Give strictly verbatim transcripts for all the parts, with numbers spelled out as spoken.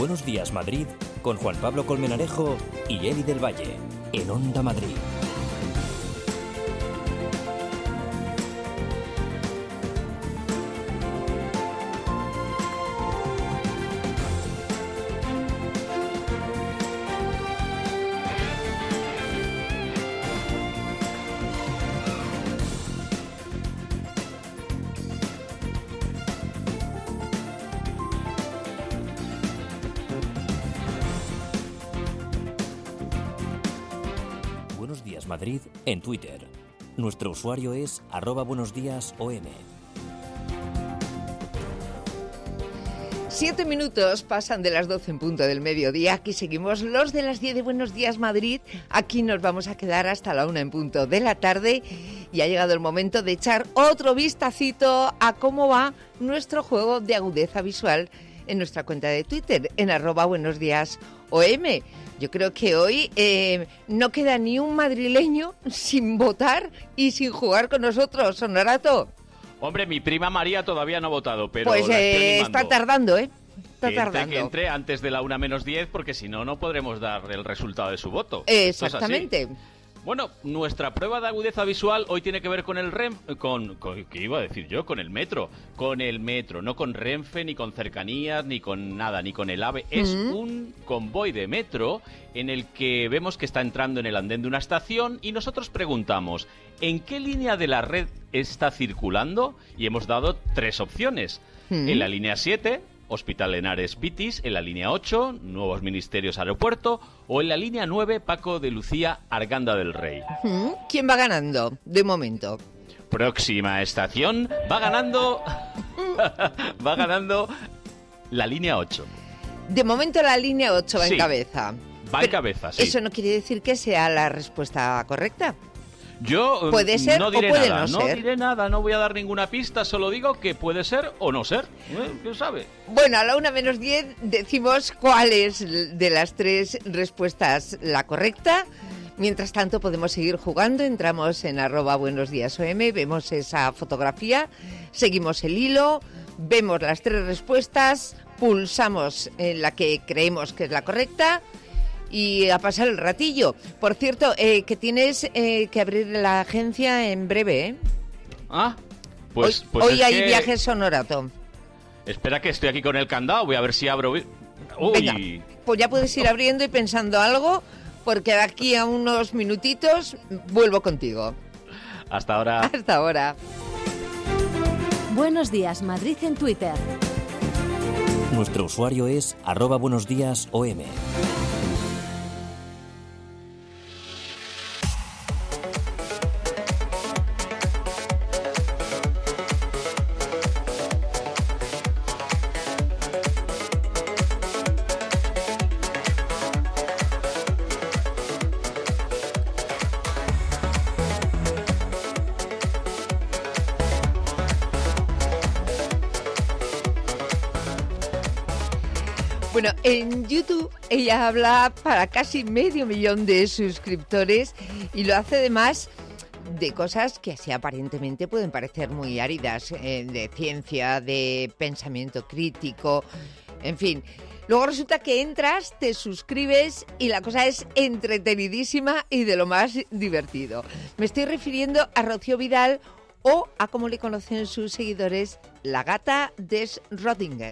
Buenos días, Madrid, con Juan Pablo Colmenarejo y Eli del Valle, en Onda Madrid. Buenos días, Madrid, en Twitter. Nuestro usuario es arroba buenos días O M. Siete minutos pasan de las doce en punto del mediodía. Aquí seguimos los de las diez de Buenos Días Madrid. Aquí nos vamos a quedar hasta la una en punto de la tarde. Y ha llegado el momento de echar otro vistacito a cómo va nuestro juego de agudeza visual en nuestra cuenta de Twitter, en arroba buenos días O M. Yo creo que hoy eh, no queda ni un madrileño sin votar y sin jugar con nosotros, Honorato. Hombre, mi prima María todavía no ha votado, pero Pues eh, está tardando, ¿eh? Está que tardando. Entre, que entre antes de la una menos diez, porque si no, no podremos dar el resultado de su voto. Exactamente. Bueno, nuestra prueba de agudeza visual hoy tiene que ver con el REM, con, con, ¿qué iba a decir yo? Con el metro, con el metro, no con Renfe, ni con cercanías, ni con nada, ni con el AVE. Es Mm. un convoy de metro en el que vemos que está entrando en el andén de una estación y nosotros preguntamos, ¿en qué línea de la red está circulando? Y hemos dado tres opciones. Mm. En la línea siete... Hospital Henares Pitis, en la línea ocho, Nuevos Ministerios Aeropuerto, o en la línea nueve, Paco de Lucía, Arganda del Rey. ¿Mm? ¿Quién va ganando de momento? Próxima estación, va ganando, va ganando la línea ocho. De momento la línea ocho va Sí, en cabeza. Va en Pero cabeza, sí. eso no quiere decir que sea la respuesta correcta. Yo Puede eh, ser no o diré puede nada, no no ser. diré nada, no voy a dar ninguna pista, solo digo que puede ser o no ser. ¿Eh? ¿Quién sabe? Bueno, a la una menos diez decimos cuál es de las tres respuestas la correcta. Mientras tanto podemos seguir jugando, entramos en arroba buenos días O M, vemos esa fotografía, seguimos el hilo, vemos las tres respuestas, pulsamos en la que creemos que es la correcta y a pasar el ratillo. Por cierto, eh, que tienes eh, que abrir la agencia en breve, ¿eh? Ah, pues, hoy pues hoy es hay que- viajes Honorato. Espera que estoy aquí con el candado, voy a ver si abro... Uy. Venga, pues ya puedes ir abriendo y pensando algo, porque de aquí a unos minutitos vuelvo contigo. Hasta ahora. Hasta ahora. Buenos días, Madrid en Twitter. Nuestro usuario es arroba buenos días O M. Bueno, en YouTube ella habla para casi medio millón de suscriptores y lo hace además de cosas que así aparentemente pueden parecer muy áridas, eh, de ciencia, de pensamiento crítico, en fin. Luego resulta que entras, te suscribes y la cosa es entretenidísima y de lo más divertido. Me estoy refiriendo a Rocío Vidal o a como le conocen sus seguidores, la gata de Schrödinger.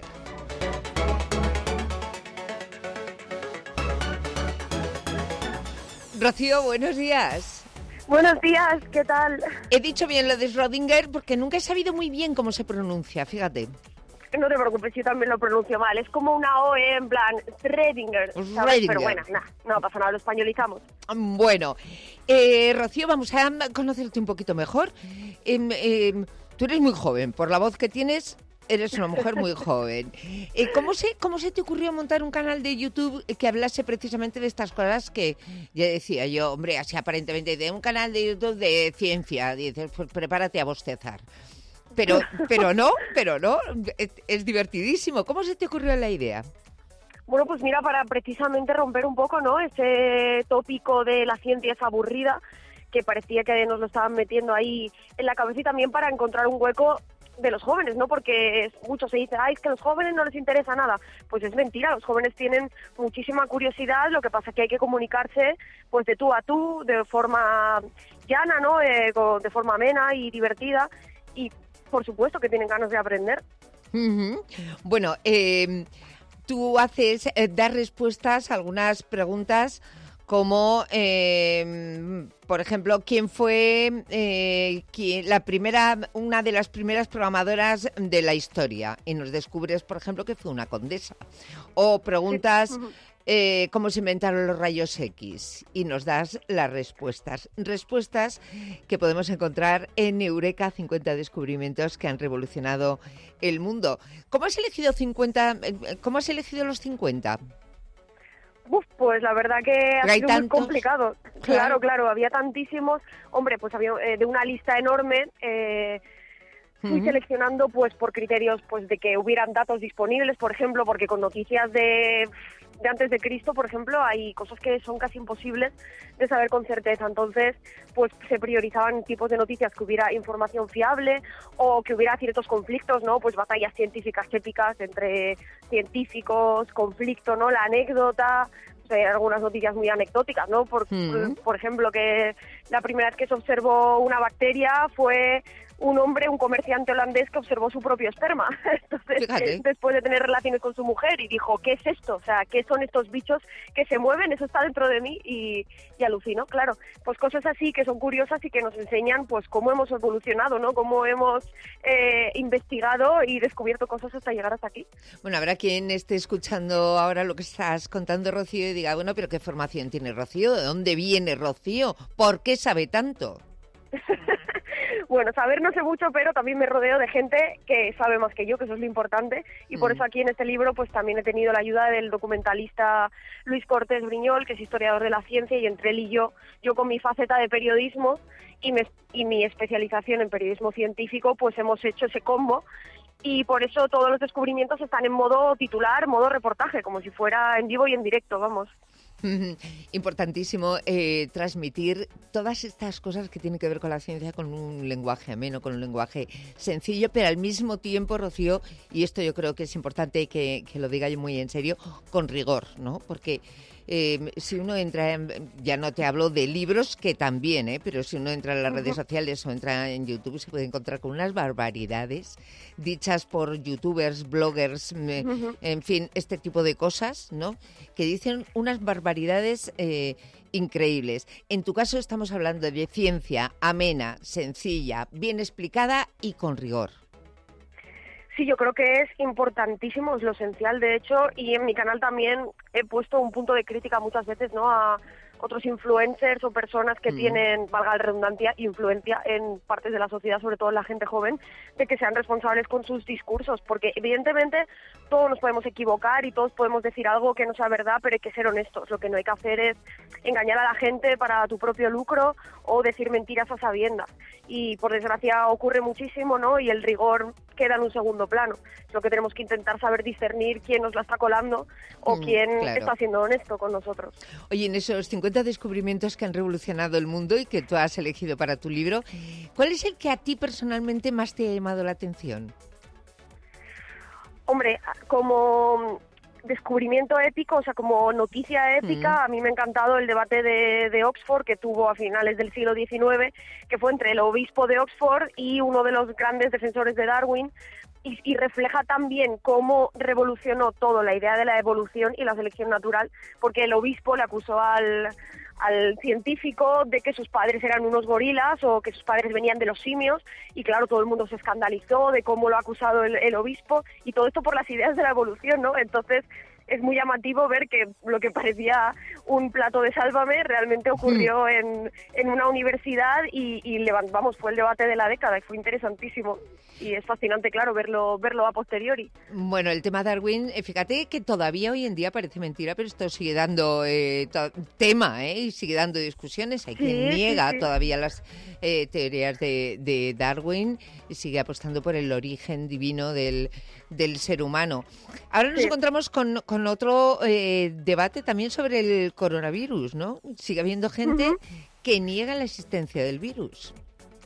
Rocío, buenos días. Buenos días, ¿qué tal? He dicho bien lo de Schrödinger porque nunca he sabido muy bien cómo se pronuncia, fíjate. No te preocupes, yo también lo pronuncio mal. Es como una O E en plan Schrödinger, ¿sabes? Schrödinger. Pero bueno, nah, no pasa nada, lo españolizamos. Bueno, eh, Rocío, vamos a conocerte un poquito mejor. Em, em, tú eres muy joven, por la voz que tienes, eres una mujer muy joven. Eh, ¿cómo, se, ¿Cómo se te ocurrió montar un canal de YouTube que hablase precisamente de estas cosas que ya decía yo, hombre, así aparentemente, de un canal de YouTube de ciencia? Dices, pues prepárate a bostezar. Pero, pero no, pero no, es, es divertidísimo. ¿Cómo se te ocurrió la idea? Bueno, pues mira, para precisamente romper un poco, ¿no?, ese tópico de la ciencia es aburrida, que parecía que nos lo estaban metiendo ahí en la cabeza, y también para encontrar un hueco de los jóvenes, ¿no? Porque muchos se dice, ay, es que a los jóvenes no les interesa nada. Pues es mentira, los jóvenes tienen muchísima curiosidad, lo que pasa es que hay que comunicarse pues de tú a tú, de forma llana, ¿no? Eh, de forma amena y divertida, y por supuesto que tienen ganas de aprender. Uh-huh. Bueno, eh, tú haces, eh, das respuestas a algunas preguntas como, eh, por ejemplo, ¿quién fue eh, quién, la primera, una de las primeras programadoras de la historia? Y nos descubres, por ejemplo, que fue una condesa. O preguntas, eh, ¿cómo se inventaron los rayos X? Y nos das las respuestas. Respuestas que podemos encontrar en Eureka, cincuenta descubrimientos que han revolucionado el mundo. ¿Cómo has elegido cincuenta? ¿Cómo has elegido los cincuenta? Uf, pues la verdad que ha sido muy complicado. Claro, claro, claro, había tantísimos. Hombre, pues había eh, de una lista enorme. Eh, fui uh-huh. seleccionando pues por criterios pues de que hubieran datos disponibles, por ejemplo, porque con noticias de, de antes de Cristo, por ejemplo, hay cosas que son casi imposibles de saber con certeza. Entonces, pues se priorizaban tipos de noticias que hubiera información fiable o que hubiera ciertos conflictos, ¿no? Pues batallas científicas épicas entre científicos, conflicto, ¿no? La anécdota, o sea, algunas noticias muy anecdóticas, ¿no? Por, mm. por, por ejemplo, que la primera vez que se observó una bacteria fue un hombre, un comerciante holandés que observó su propio esperma. Entonces, Fíjate. después de tener relaciones con su mujer y dijo, ¿qué es esto? O sea, ¿qué son estos bichos que se mueven? Eso está dentro de mí y, y alucinó, claro. Pues cosas así que son curiosas y que nos enseñan pues cómo hemos evolucionado, ¿no? Cómo hemos eh, investigado y descubierto cosas hasta llegar hasta aquí. Bueno, habrá quien esté escuchando ahora lo que estás contando, Rocío, y diga, bueno, pero ¿qué formación tiene Rocío? ¿De dónde viene Rocío? ¿Por qué sabe tanto? Bueno, saber no sé mucho, pero también me rodeo de gente que sabe más que yo, que eso es lo importante, y por mm. eso aquí en este libro pues también he tenido la ayuda del documentalista Luis Cortés Briñol, que es historiador de la ciencia, y entre él y yo, yo con mi faceta de periodismo y, me, y mi especialización en periodismo científico, pues hemos hecho ese combo, y por eso todos los descubrimientos están en modo titular, modo reportaje, como si fuera en vivo y en directo, vamos. Importantísimo eh, transmitir todas estas cosas que tienen que ver con la ciencia con un lenguaje ameno, con un lenguaje sencillo, pero al mismo tiempo, Rocío, y esto yo creo que es importante que, que lo diga yo muy en serio, con rigor, ¿no? Porque eh, si uno entra, en, ya no te hablo de libros, que también, ¿eh? Pero si uno entra en las uh-huh. redes sociales o entra en YouTube, se puede encontrar con unas barbaridades dichas por youtubers, bloggers, me, uh-huh. en fin, este tipo de cosas, ¿no? Que dicen unas barbaridades eh, increíbles. En tu caso estamos hablando de ciencia amena, sencilla, bien explicada y con rigor. Sí, yo creo que es importantísimo, es lo esencial, de hecho, y en mi canal también he puesto un punto de crítica muchas veces, ¿no?, a otros influencers o personas que mm. tienen, valga la redundancia, influencia en partes de la sociedad, sobre todo en la gente joven, de que sean responsables con sus discursos, porque evidentemente todos nos podemos equivocar y todos podemos decir algo que no sea verdad, pero hay que ser honestos. Lo que no hay que hacer es engañar a la gente para tu propio lucro o decir mentiras a sabiendas. Y por desgracia ocurre muchísimo, ¿no?, y el rigor queda en un segundo plano. Es lo que tenemos que intentar saber discernir quién nos la está colando o mm, quién claro. está siendo honesto con nosotros. Oye, en esos cincuenta descubrimientos que han revolucionado el mundo y que tú has elegido para tu libro, ¿cuál es el que a ti personalmente más te ha llamado la atención? Hombre, como descubrimiento épico, o sea, como noticia épica, mm. a mí me ha encantado el debate de, de Oxford que tuvo a finales del siglo diecinueve, que fue entre el obispo de Oxford y uno de los grandes defensores de Darwin, y, y refleja también cómo revolucionó todo la idea de la evolución y la selección natural, porque el obispo le acusó al, al científico de que sus padres eran unos gorilas o que sus padres venían de los simios, y claro, todo el mundo se escandalizó de cómo lo ha acusado el, el obispo, y todo esto por las ideas de la evolución, ¿no? Entonces es muy llamativo ver que lo que parecía un plato de Sálvame realmente ocurrió mm. en, en una universidad y, y levantamos, fue el debate de la década y fue interesantísimo. Y es fascinante, claro, verlo verlo a posteriori. Bueno, el tema Darwin, fíjate que todavía hoy en día parece mentira, pero esto sigue dando eh, to- tema, ¿eh? Y sigue dando discusiones. Hay sí, quien niega sí, sí. todavía las eh, teorías de, de Darwin y sigue apostando por el origen divino del, del ser humano. Ahora nos sí. encontramos con, con otro eh, debate también sobre el coronavirus, ¿no? Sigue habiendo gente uh-huh. que niega la existencia del virus.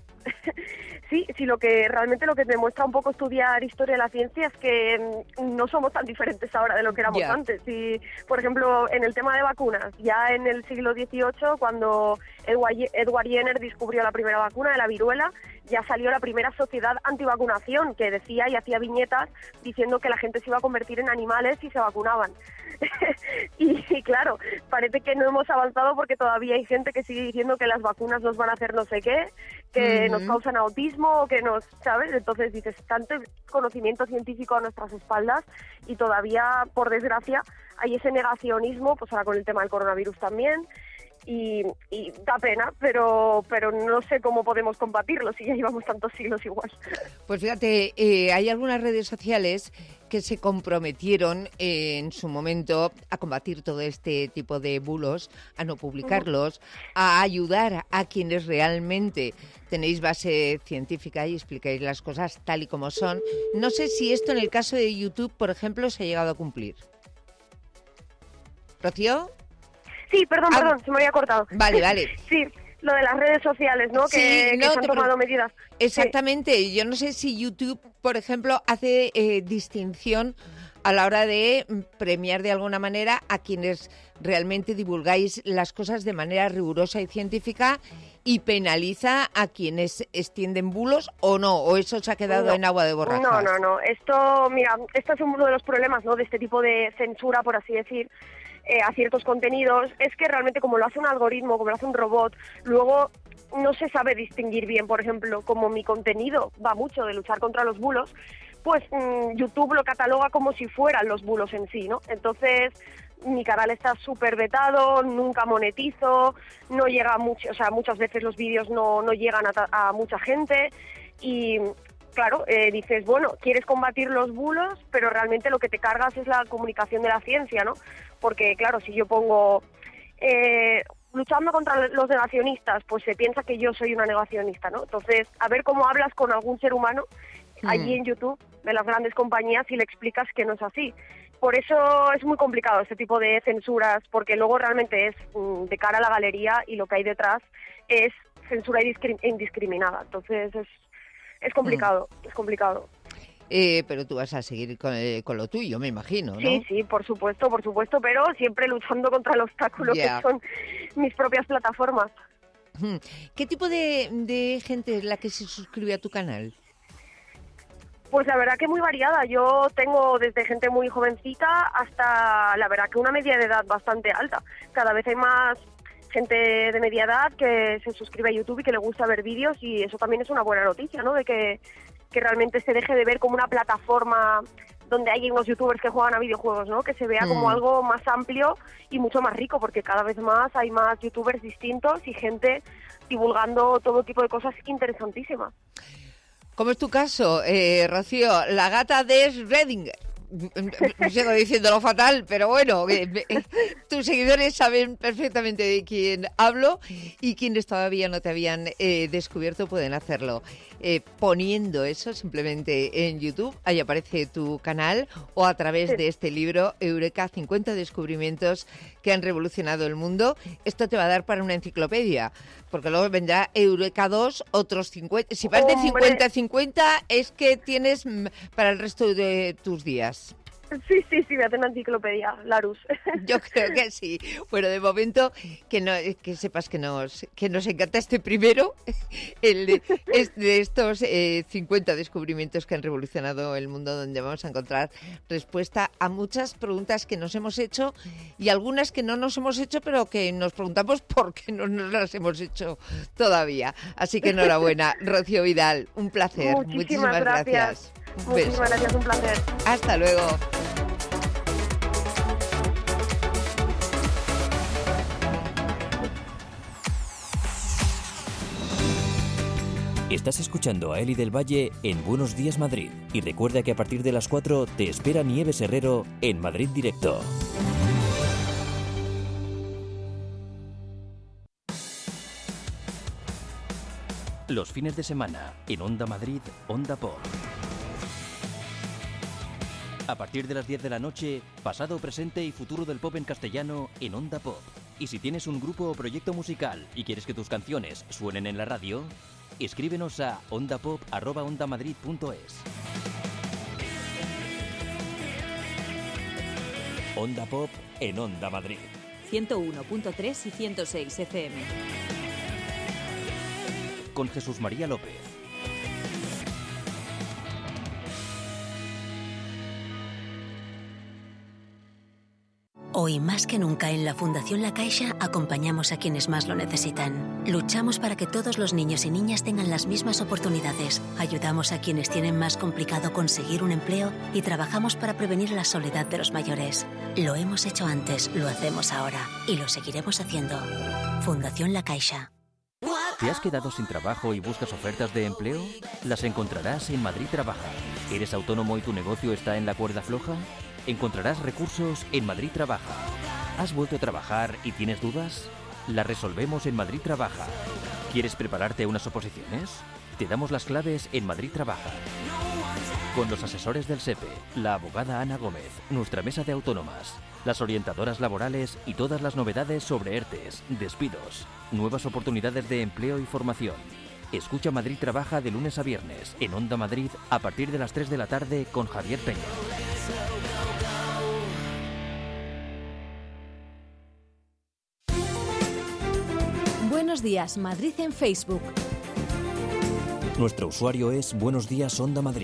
Sí, sí, lo que realmente lo que demuestra un poco estudiar historia de la ciencia es que no somos tan diferentes ahora de lo que éramos yeah. antes. Y, por ejemplo, en el tema de vacunas, ya en el siglo dieciocho, cuando Edward Jenner descubrió la primera vacuna de la viruela, ya salió la primera sociedad antivacunación que decía y hacía viñetas diciendo que la gente se iba a convertir en animales si se vacunaban. y, y claro, parece que no hemos avanzado porque todavía hay gente que sigue diciendo que las vacunas nos van a hacer no sé qué, que uh-huh. nos causan autismo, que nos, ¿sabes? Entonces dices, tanto conocimiento científico a nuestras espaldas y todavía, por desgracia, hay ese negacionismo, pues ahora con el tema del coronavirus también. Y, y da pena, pero pero no sé cómo podemos combatirlo si ya llevamos tantos siglos igual. Pues fíjate, eh, hay algunas redes sociales que se comprometieron eh, en su momento a combatir todo este tipo de bulos, a no publicarlos, uh-huh. a ayudar a quienes realmente tenéis base científica y explicáis las cosas tal y como son. No sé si esto en el caso de YouTube, por ejemplo, se ha llegado a cumplir. ¿Rocío? Sí, perdón, perdón, ah, se me había cortado. Vale, vale. Sí, lo de las redes sociales, ¿no? Sí, que, no, que se han tomado medidas. Exactamente. Sí. Yo no sé si YouTube, por ejemplo, hace eh, distinción a la hora de premiar de alguna manera a quienes realmente divulgáis las cosas de manera rigurosa y científica y penaliza a quienes extienden bulos o no, o eso se ha quedado no, en agua de borrajas. No, no, no. Esto, mira, esto es uno de los problemas, ¿no? De este tipo de censura, por así decir. Eh, a ciertos contenidos, es que realmente como lo hace un algoritmo, como lo hace un robot, luego no se sabe distinguir bien. Por ejemplo, como mi contenido va mucho de luchar contra los bulos, pues mmm, YouTube lo cataloga como si fueran los bulos en sí, ¿no? Entonces, mi canal está súper vetado, nunca monetizo, no llega mucho, o sea, muchas veces los vídeos no, no llegan a, ta- a mucha gente y... Claro, eh, dices, bueno, quieres combatir los bulos, pero realmente lo que te cargas es la comunicación de la ciencia, ¿no? Porque, claro, si yo pongo eh, luchando contra los negacionistas, pues se piensa que yo soy una negacionista, ¿no? Entonces, a ver cómo hablas con algún ser humano mm. allí en YouTube de las grandes compañías y le explicas que no es así. Por eso es muy complicado este tipo de censuras, porque luego realmente es mm, de cara a la galería y lo que hay detrás es censura indiscriminada. Entonces, es... Es complicado, mm. es complicado. Eh, pero tú vas a seguir con, eh, con lo tuyo, me imagino, ¿no? Sí, sí, por supuesto, por supuesto, pero siempre luchando contra el obstáculo yeah. que son mis propias plataformas. ¿Qué tipo de, de gente es la que se suscribe a tu canal? Pues la verdad que muy variada. Yo tengo desde gente muy jovencita hasta, la verdad que una media de edad bastante alta. Cada vez hay más... gente de media edad que se suscribe a YouTube y que le gusta ver vídeos y eso también es una buena noticia, ¿no? De que, que realmente se deje de ver como una plataforma donde hay unos youtubers que juegan a videojuegos, ¿no? Que se vea mm. como algo más amplio y mucho más rico, porque cada vez más hay más youtubers distintos y gente divulgando todo tipo de cosas interesantísimas. ¿Cómo es tu caso, eh, Rocío? La gata de Schrödinger. Sigo diciéndolo fatal, pero bueno, eh, eh, tus seguidores saben perfectamente de quién hablo y quienes todavía no te habían eh, descubierto pueden hacerlo. Eh, poniendo eso simplemente en YouTube, ahí aparece tu canal o a través de este libro, Eureka, cincuenta descubrimientos que han revolucionado el mundo. Esto te va a dar para una enciclopedia, porque luego vendrá Eureka dos, otros cincuenta. Si vas de cincuenta a cincuenta es que tienes para el resto de tus días. Sí, sí, sí, voy a hacer una enciclopedia, Larus. Yo creo que sí. Bueno, de momento, que no, que sepas que nos que nos encanta este primero, el de, de estos eh, cincuenta descubrimientos que han revolucionado el mundo, donde vamos a encontrar respuesta a muchas preguntas que nos hemos hecho y algunas que no nos hemos hecho, pero que nos preguntamos por qué no nos las hemos hecho todavía. Así que enhorabuena, Rocío Vidal, un placer. Muchísimas, Muchísimas gracias. gracias. Muchísimas gracias, un placer. Hasta luego. Estás escuchando a Eli del Valle en Buenos Días Madrid. Y recuerda que a partir de las cuatro te espera Nieves Herrero en Madrid Directo. Los fines de semana en Onda Madrid, Onda Pop. A partir de las diez de la noche, pasado, presente y futuro del pop en castellano en Onda Pop. Y si tienes un grupo o proyecto musical y quieres que tus canciones suenen en la radio, Escríbenos a ondapop arroba ondamadrid punto es. Onda Pop en Onda Madrid. ciento uno punto tres y ciento seis F M. Con Jesús María López. Hoy más que nunca en la Fundación La Caixa acompañamos a quienes más lo necesitan. Luchamos para que todos los niños y niñas tengan las mismas oportunidades. Ayudamos a quienes tienen más complicado conseguir un empleo y trabajamos para prevenir la soledad de los mayores. Lo hemos hecho antes, lo hacemos ahora y lo seguiremos haciendo. Fundación La Caixa. ¿Te has quedado sin trabajo y buscas ofertas de empleo? Las encontrarás en Madrid Trabaja. ¿Eres autónomo y tu negocio está en la cuerda floja? Encontrarás recursos en Madrid Trabaja. ¿Has vuelto a trabajar y tienes dudas? Las resolvemos en Madrid Trabaja. ¿Quieres prepararte a unas oposiciones? Te damos las claves en Madrid Trabaja. Con los asesores del SEPE, la abogada Ana Gómez, nuestra mesa de autónomas, las orientadoras laborales y todas las novedades sobre ERTES, despidos, nuevas oportunidades de empleo y formación. Escucha Madrid Trabaja de lunes a viernes en Onda Madrid a partir de las tres de la tarde con Javier Peña. Buenos días, Madrid en Facebook. Nuestro usuario es Buenos Días Onda Madrid.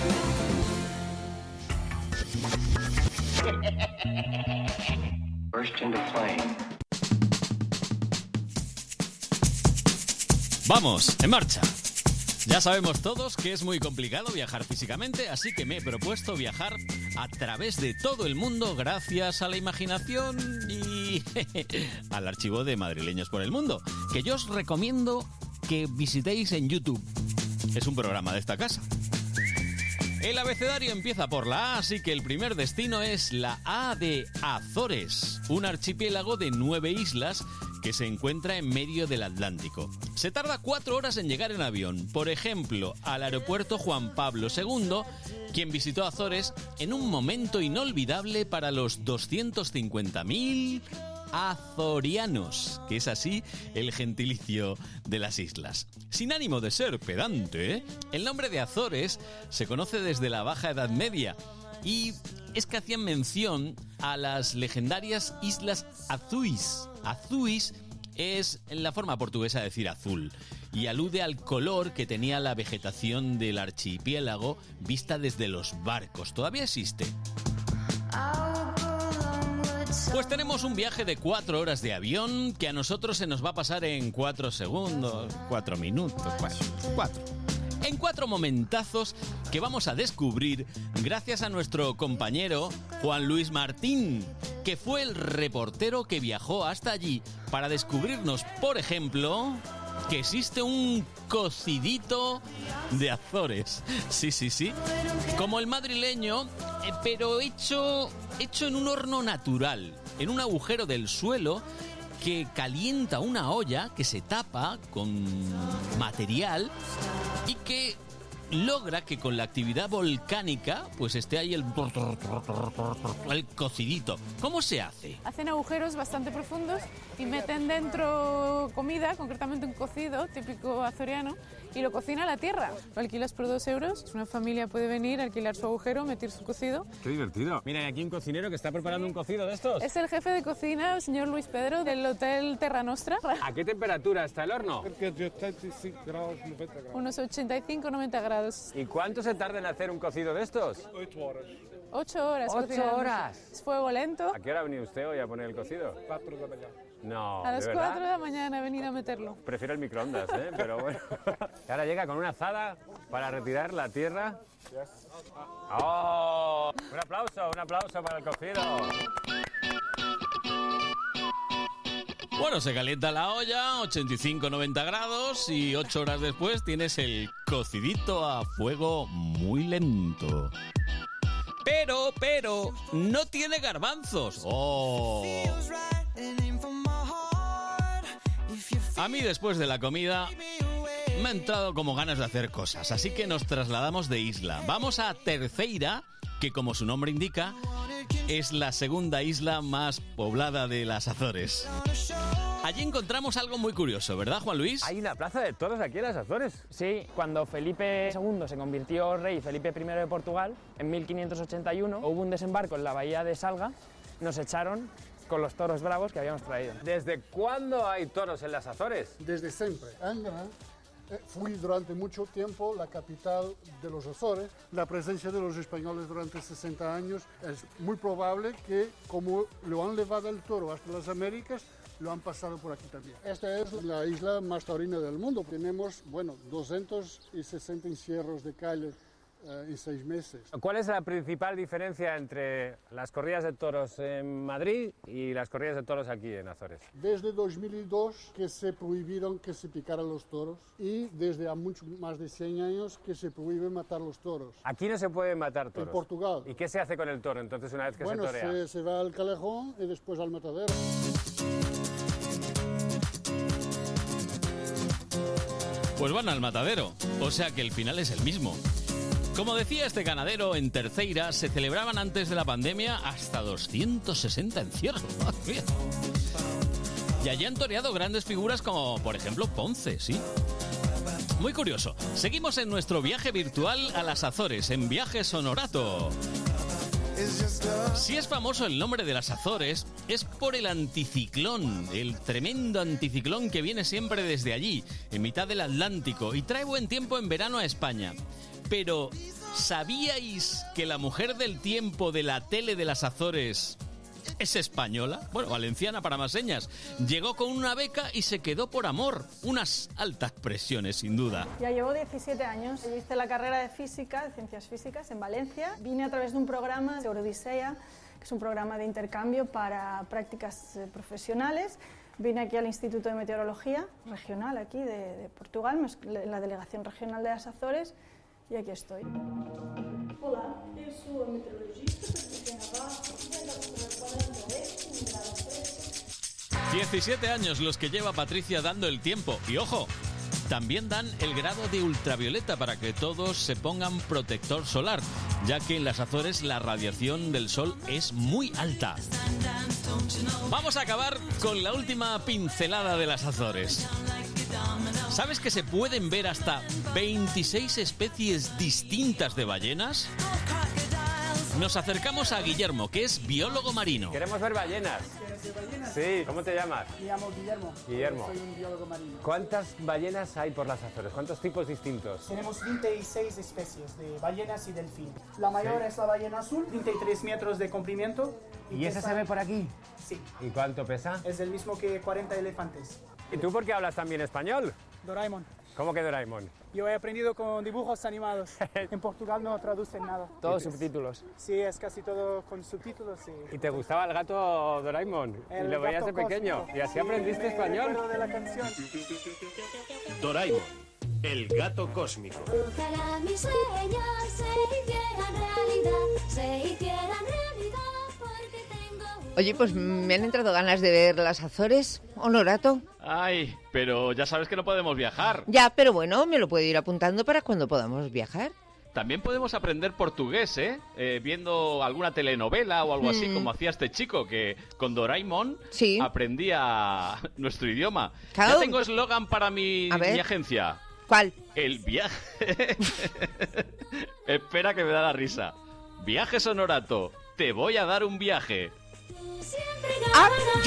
Vamos, en marcha. Ya sabemos todos que es muy complicado viajar físicamente, así que me he propuesto viajar a través de todo el mundo gracias a la imaginación y al archivo de Madrileños por el Mundo, que yo os recomiendo que visitéis en YouTube. Es un programa de esta casa. El abecedario empieza por la A, así que el primer destino es la A de Azores, un archipiélago de nueve islas que se encuentra en medio del Atlántico. Se tarda cuatro horas en llegar en avión, por ejemplo, al aeropuerto Juan Pablo segundo, quien visitó Azores en un momento inolvidable para los doscientos cincuenta mil azorianos, que es así el gentilicio de las islas. Sin ánimo de ser pedante, el nombre de Azores se conoce desde la Baja Edad Media, y es que hacían mención a las legendarias Islas Azuis. Azuis es la forma portuguesa de decir azul y alude al color que tenía la vegetación del archipiélago vista desde los barcos. Todavía existe. Pues tenemos un viaje de cuatro horas de avión que a nosotros se nos va a pasar en cuatro segundos, cuatro minutos, bueno, cuatro. En cuatro momentazos que vamos a descubrir gracias a nuestro compañero Juan Luis Martín, que fue el reportero que viajó hasta allí para descubrirnos, por ejemplo, que existe un cocidito de Azores. Sí, sí, sí. Como el madrileño, eh, pero hecho, hecho en un horno natural, en un agujero del suelo que calienta una olla que se tapa con material y que logra que con la actividad volcánica pues esté ahí el, el cocidito. ¿Cómo se hace? Hacen agujeros bastante profundos y meten dentro comida, concretamente un cocido típico azoriano, y lo cocina a la tierra. Lo alquilas por dos euros, una familia puede venir, alquilar su agujero, meter su cocido. ¡Qué divertido! Mira, aquí un cocinero que está preparando un cocido de estos. Es el jefe de cocina, el señor Luis Pedro, del Hotel Terra Nostra. ¿A qué temperatura está el horno? Unos ochenta y cinco a noventa grados. ¿Y cuánto se tarda en hacer un cocido de estos? Ocho horas. Ocho horas. ¿Ocho horas? Es fuego lento. ¿A qué hora ha venido usted hoy a poner el cocido? Cuatro de la mañana. No, a las ¿de cuatro verdad? de la mañana he venido a meterlo. Prefiero el microondas, ¿eh? Pero bueno. Ahora llega con una azada para retirar la tierra. ¡Oh! Un aplauso, un aplauso para el cocido. Bueno, se calienta la olla, ochenta y cinco a noventa grados, y ocho horas después tienes el cocidito a fuego muy lento. Pero, pero, no tiene garbanzos. ¡Oh! A mí después de la comida me ha entrado como ganas de hacer cosas, así que nos trasladamos de isla. Vamos a Terceira, que como su nombre indica, es la segunda isla más poblada de las Azores. Allí allí encontramos algo muy curioso, ¿verdad, Juan Luis? Hay una plaza de toros aquí en las Azores. Sí, cuando Felipe segundo se convirtió rey, Felipe primero de Portugal, en mil quinientos ochenta y uno hubo un desembarco en la bahía de Salga, nos echaron con los toros bravos que habíamos traído. ¿Desde cuándo hay toros en las Azores? Desde siempre. Angra eh, fue durante mucho tiempo la capital de los Azores. La presencia de los españoles durante sesenta años es muy probable que, como lo han llevado el toro hasta las Américas, lo han pasado por aquí también. Esta es la isla más taurina del mundo. Tenemos, bueno, doscientos sesenta encierros de calle eh, en seis meses. ¿Cuál es la principal diferencia entre las corridas de toros en Madrid y las corridas de toros aquí en Azores? Desde dos mil dos que se prohibieron que se picaran los toros y desde hace mucho más de cien años que se prohíbe matar los toros. Aquí no se puede matar toros. En Portugal. ¿Y qué se hace con el toro entonces una vez que bueno, se torea? Bueno, se, se va al calejón y después al matadero. Pues van al matadero, o sea que el final es el mismo. Como decía este ganadero, en Terceira se celebraban antes de la pandemia hasta doscientos sesenta encierros. Y allí han toreado grandes figuras como, por ejemplo, Ponce, ¿sí? Muy curioso. Seguimos en nuestro viaje virtual a las Azores, en Viajes Honorato. Si es famoso el nombre de las Azores, es por el anticiclón, el tremendo anticiclón que viene siempre desde allí, en mitad del Atlántico, y trae buen tiempo en verano a España. Pero, ¿sabíais que la mujer del tiempo de la tele de las Azores es española? Bueno, valenciana para más señas. Llegó con una beca y se quedó por amor. Unas altas presiones, sin duda. Ya llevo diecisiete años. Yo hice la carrera de física, de ciencias físicas, en Valencia. Vine a través de un programa de Eurodisea, que es un programa de intercambio para prácticas eh, profesionales. Vine aquí al Instituto de Meteorología Regional, aquí de, de Portugal, en la Delegación Regional de las Azores, y aquí estoy. Hola, yo soy meteorologista, Patricia Navarro, diecisiete años los que lleva Patricia dando el tiempo. Y ojo, también dan el grado de ultravioleta para que todos se pongan protector solar, ya que en las Azores la radiación del sol es muy alta. Vamos a acabar con la última pincelada de las Azores. ¿Sabes que se pueden ver hasta veintiséis especies distintas de ballenas? Nos acercamos a Guillermo, que es biólogo marino. Queremos ver ballenas. Sí, ¿cómo te llamas? Me llamo Guillermo. Guillermo. Soy un biólogo marino. ¿Cuántas ballenas hay por las Azores? ¿Cuántos tipos distintos? Tenemos veintiséis especies de ballenas y delfín. La mayor ¿Sí? es la ballena azul, veintitrés metros de comprimiento. ¿Y, ¿Y esa se ve por aquí? Sí. ¿Y cuánto pesa? Es el mismo que cuarenta elefantes. ¿Y tú por qué hablas también español? Doraemon. ¿Cómo que Doraemon? Yo he aprendido con dibujos animados. En Portugal no traducen nada. Todos subtítulos. Sí, es casi todo con subtítulos. Sí. ¿Y te gustaba el gato Doraemon? El y lo veías de pequeño. Cósmico. Y así sí, aprendiste me español. De la canción. Doraemon, el gato cósmico. Ojalá mis sueños se hicieran realidad, se hicieran realidad porque tengo... Oye, pues me han entrado ganas de ver las Azores, Honorato. Ay, pero ya sabes que no podemos viajar. Ya, pero bueno, me lo puedo ir apuntando para cuando podamos viajar. También podemos aprender portugués, ¿eh? eh viendo alguna telenovela o algo así, mm. como hacía este chico, que con Doraemon sí. aprendía nuestro idioma. Claro. Ya tengo eslogan para mi, mi agencia. ¿Cuál? El viaje... Espera que me da la risa. Viajes Honorato, te voy a dar un viaje. Ah.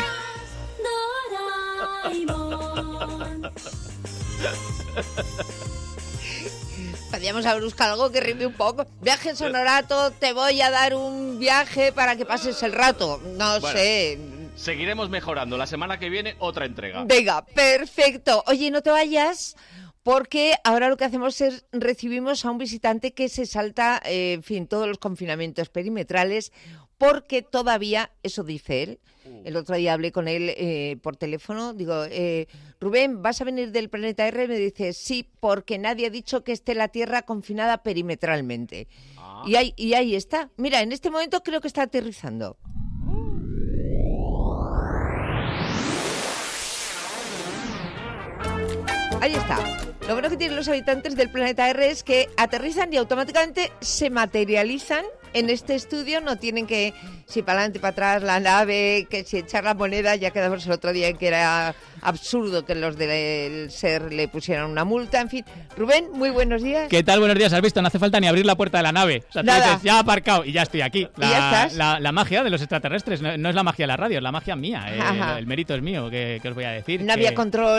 Podríamos haber buscado algo que rime un poco. Viajes Honorato, te voy a dar un viaje para que pases el rato. No bueno, sé. Seguiremos mejorando. La semana que viene, otra entrega. Venga, perfecto. Oye, no te vayas, porque ahora lo que hacemos es recibimos a un visitante que se salta, eh, en fin, todos los confinamientos perimetrales, porque todavía, eso dice él, el otro día hablé con él eh, por teléfono, digo, eh, Rubén, ¿vas a venir del planeta R? Me dice, sí, porque nadie ha dicho que esté la Tierra confinada perimetralmente. Ah. Y, ahí, y ahí está. Mira, en este momento creo que está aterrizando. Ahí está. Lo bueno que tienen los habitantes del planeta R es que aterrizan y automáticamente se materializan en este estudio. No tienen que, si para adelante, para atrás, la nave, que si echar la moneda, ya quedamos el otro día en que era absurdo que los del SER le pusieran una multa, en fin. Rubén, muy buenos días. ¿Qué tal? Buenos días. ¿Has visto? No hace falta ni abrir la puerta de la nave. O sea, tú Nada. dices, ya he aparcado y ya estoy aquí. La, ¿Y ya estás? La, la magia de los extraterrestres, no, no es la magia de la radio, es la magia mía. Eh, Ajá. el mérito es mío, que, que os voy a decir. No que... había control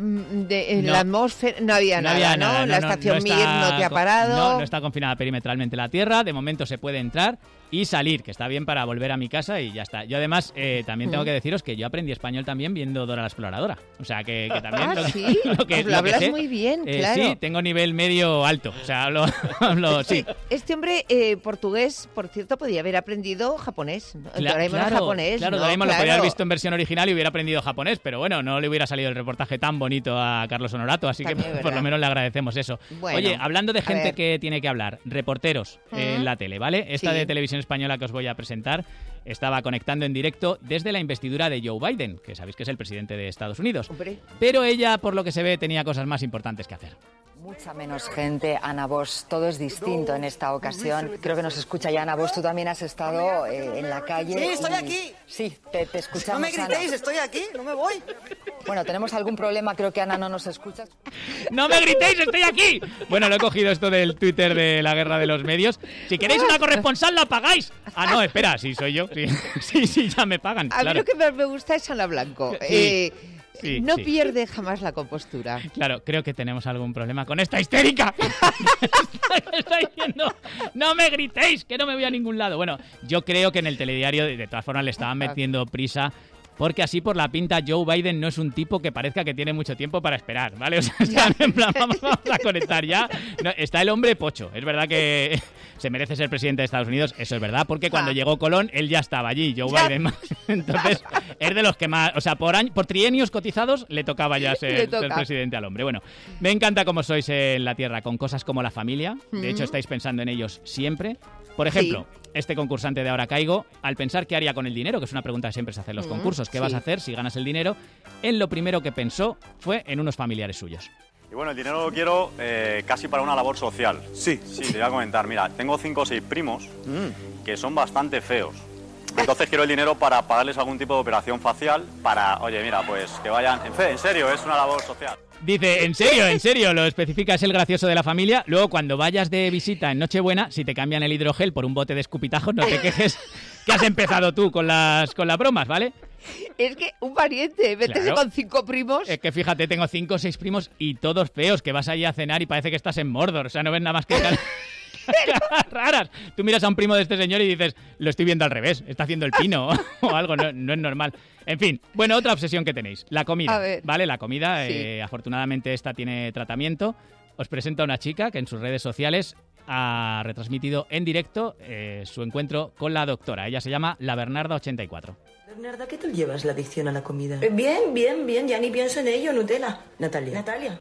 de en No. la atmósfera, no había No nada, había ¿no? nada, no, la no, estación no Mir está no te ha con- parado. No, no está confinada perimetralmente la Tierra. De momento se puede entrar y salir, que está bien para volver a mi casa y ya está. Yo además eh, también tengo Mm. que deciros que yo aprendí español también viendo Dora la Exploradora. O sea, que, que también... Ah, lo que- sí, lo que- pues lo lo que hablas sé, muy bien, eh, claro. Sí, tengo nivel medio alto. O sea, hablo... hablo sí. Este hombre eh, portugués, por cierto, podía haber aprendido japonés. El Cla- Doraemon claro, japonés, claro, ¿no? Doraemon lo Claro. podía haber visto en versión original y hubiera aprendido japonés, pero bueno, no le hubiera salido el reportaje tan bonito a Carlos Honorato, así También que es por verdad. lo menos le agradecemos eso. Bueno, Oye, hablando de a gente ver. que tiene que hablar, reporteros eh, en Ujú. la tele, ¿vale? Esta Sí. de Televisión Española que os voy a presentar estaba conectando en directo desde la investidura de Joe Biden, que sabéis que es el presidente de Estados Unidos. Hombre. Pero ella, por lo que se ve, tenía cosas más importantes que hacer. Mucha menos gente, Ana Bosch, todo es distinto en esta ocasión. Creo que nos escucha ya Ana Bosch, tú también has estado eh, en la calle. Sí, estoy y- aquí. Sí, te, te escuchamos. No me gritéis, Ana. estoy aquí, no me voy. Bueno, tenemos algún problema, creo que Ana no nos escucha. ¡No me gritéis, estoy aquí! Bueno, lo he cogido esto del Twitter de la guerra de los medios. Si queréis una corresponsal, la pagáis. Ah, no, espera, sí soy yo. Sí, sí, sí, ya me pagan. A mí claro. lo que más me gusta es Ana Blanco. Sí, Eh, sí, no sí. pierde jamás la compostura. Claro, creo que tenemos algún problema con esta histérica. Está diciendo, no me gritéis, que no me voy a ningún lado. Bueno, yo creo que en el telediario, de, de todas formas, le estaban metiendo prisa. Porque así por la pinta Joe Biden no es un tipo que parezca que tiene mucho tiempo para esperar, ¿vale? O sea, están en plan, vamos, vamos a conectar ya. No, está el hombre pocho. Es verdad que se merece ser presidente de Estados Unidos, eso es verdad, porque cuando Ah. llegó Colón, él ya estaba allí, Joe Ya. Biden. Entonces, es de los que más, o sea, por año, por trienios cotizados le tocaba ya Le ser, toca. ser presidente al hombre. Bueno, me encanta cómo sois en la Tierra, con cosas como la familia. De hecho, Ujú. estáis pensando en ellos siempre. Por ejemplo, este concursante de Ahora Caigo, al pensar qué haría con el dinero, que es una pregunta que siempre se hace en los Mm, concursos, ¿qué sí. vas a hacer si ganas el dinero? Él lo primero que pensó fue en unos familiares suyos. Y bueno, el dinero lo quiero eh, casi para una labor social. Sí. Sí, te voy a comentar. Mira, tengo cinco o seis primos que son bastante feos. Entonces quiero el dinero para pagarles algún tipo de operación facial para, oye, mira, pues que vayan... En, fe- en serio, es una labor social. Dice, en serio, en serio, lo especifica, es el gracioso de la familia. Luego, cuando vayas de visita en Nochebuena, si te cambian el hidrogel por un bote de escupitajos, no te quejes que has empezado tú con las, con las bromas, ¿vale? Es que un pariente, meterse Claro. con cinco primos. Es que fíjate, tengo cinco o seis primos y todos feos, que vas ahí a cenar y parece que estás en Mordor. O sea, no ves nada más que caras caras raras. Tú miras a un primo de este señor y dices, lo estoy viendo al revés, está haciendo el pino o algo, no, no es normal. En fin, bueno, otra obsesión que tenéis, la comida. A ver. ¿Vale? La comida, Sí. eh, afortunadamente esta tiene tratamiento. Os presento a una chica que en sus redes sociales ha retransmitido en directo eh, su encuentro con la doctora. Ella se llama La Bernarda ochenta y cuatro. Bernarda, ¿qué tal llevas la adicción a la comida? Eh, Bien, bien, bien, ya ni pienso en ello, Nutella. Natalia. Natalia.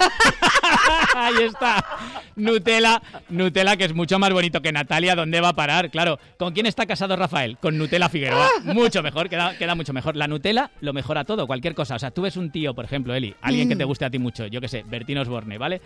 Ahí está. Nutella, Nutella, que es mucho más bonito que Natalia. ¿Dónde va a parar? Claro. ¿Con quién está casado Rafael? Con Nutella Figueroa. Mucho mejor, queda, queda mucho mejor. La Nutella lo mejora todo, cualquier cosa. O sea, tú ves un tío, por ejemplo, Eli, alguien que te guste a ti mucho, yo qué sé, Bertín Osborne, ¿vale?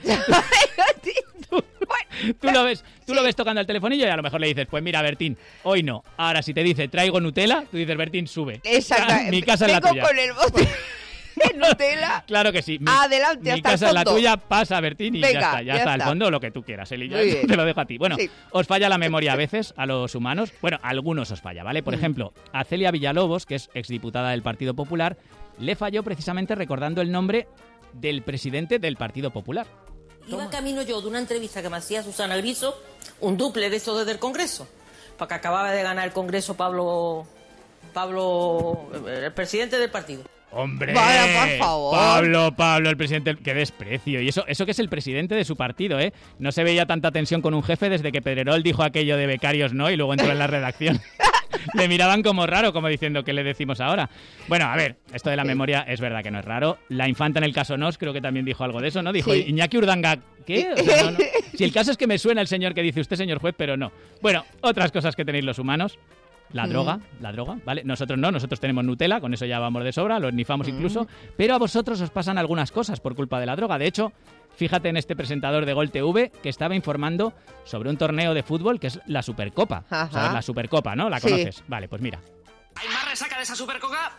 tú, tú lo ves, tú lo ves tocando el telefonillo y a lo mejor le dices, pues mira, Bertín, hoy no. Ahora, si te dice, traigo Nutella, tú dices, Bertín, sube. Exacto. Mi casa es la Vengo tuya. con el bote de Nutella. Claro que sí. Mi, Adelante, mi hasta el casa es la fondo. tuya, pasa Bertín y Venga, ya está. Ya, ya está, al está. fondo lo que tú quieras, Eli. Ya Muy bien. te lo dejo a ti. Bueno, Sí. os falla la memoria a veces a los humanos. Bueno, a algunos os falla, ¿vale? Por Mm. ejemplo, a Celia Villalobos, que es exdiputada del Partido Popular, le falló precisamente recordando el nombre del presidente del Partido Popular. Iba camino yo de una entrevista que me hacía Susana Griso, un duple de esto desde el Congreso, porque acababa de ganar el Congreso Pablo, Pablo, eh, el presidente del partido. ¡Hombre! Vaya, por favor. Pablo, Pablo, el presidente... ¡Qué desprecio! Y eso, eso que es el presidente de su partido, ¿eh? No se veía tanta tensión con un jefe desde que Pedrerol dijo aquello de becarios no y luego entró en la redacción. Le miraban como raro, como diciendo, ¿qué le decimos ahora? Bueno, a ver, esto de la memoria es verdad que no es raro. La infanta en el caso Nos creo que también dijo algo de eso, ¿no? Dijo, Sí. Iñaki Urdanga, ¿qué? O sea, no, no. Si el caso es que me suena el señor que dice usted, señor juez, pero no. Bueno, otras cosas que tenéis los humanos. La Mm. droga, la droga, ¿vale? Nosotros no, nosotros tenemos Nutella, con eso ya vamos de sobra, lo nifamos incluso, pero a vosotros os pasan algunas cosas por culpa de la droga. De hecho, fíjate en este presentador de Gol T V que estaba informando sobre un torneo de fútbol que es la Supercopa. Ajá. ¿Sabes? La Supercopa, ¿no? La Sí. conoces. Vale, pues mira. ¿Hay más resaca de esa Supercopa?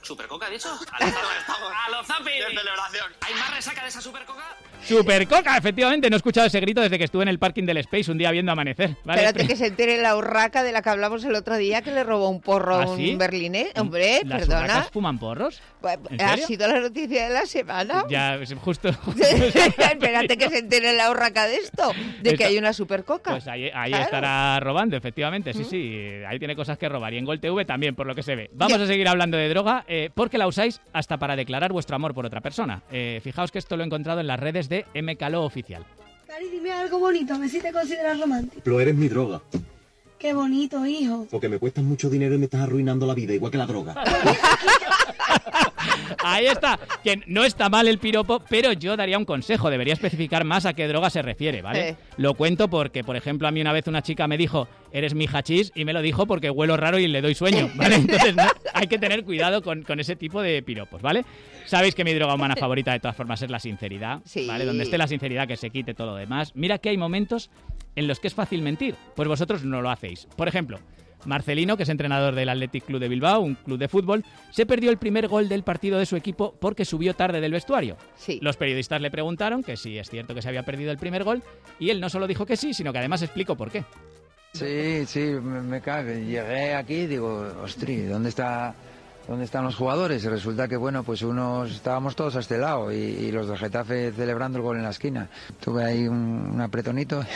¿Supercoca, dicho? ¡A los zapis! ¡De celebración! ¿Hay más resaca de esa supercoca? Supercoca, efectivamente, no he escuchado ese grito desde que estuve en el parking del Space un día viendo amanecer. ¿Vale? Espérate que se entere la urraca de la que hablamos el otro día, que le robó un porro a ¿Ah, sí? un berlinés. Hombre, ¿Las perdona. urracas fuman porros? ¿En Ha serio? sido la noticia de la semana. Ya, es justo... justo Espérate que se entere la urraca de esto, de que Esta- hay una supercoca. Pues ahí, ahí Claro. estará robando, efectivamente, sí, sí, ahí tiene cosas que robar. Y en Gol T V también, por lo que se ve. Vamos a seguir hablando de droga, eh, porque la usáis hasta para declarar vuestro amor por otra persona. Eh, fijaos que esto lo he encontrado en las redes de M Caló Oficial. Cari, dime algo bonito, a ver si te consideras romántico. Pero eres mi droga. Qué bonito, hijo. Porque me cuestas mucho dinero y me estás arruinando la vida, igual que la droga. Ahí está, que no está mal el piropo, pero yo daría un consejo, debería especificar más a qué droga se refiere, ¿vale? Sí. Lo cuento porque, por ejemplo, a mí una vez una chica me dijo, eres mi hachís, y me lo dijo porque huelo raro y le doy sueño, ¿vale? Entonces no, hay que tener cuidado con, con ese tipo de piropos, ¿vale? Sabéis que mi droga humana favorita de todas formas es la sinceridad, Sí. ¿vale? Donde esté la sinceridad, que se quite todo lo demás. Mira que hay momentos en los que es fácil mentir, pues vosotros no lo hacéis. Por ejemplo, Marcelino, que es entrenador del Athletic Club de Bilbao, un club de fútbol, se perdió el primer gol del partido de su equipo porque subió tarde del vestuario. Sí. Los periodistas le preguntaron que si es cierto que se había perdido el primer gol y él no solo dijo que sí, sino que además explicó por qué. Sí, sí, me, me cabe. Llegué aquí y digo, ostri, ¿dónde está, dónde están los jugadores? Y resulta que, bueno, pues unos estábamos todos a este lado y, y los del Getafe celebrando el gol en la esquina. Tuve ahí un, un apretonito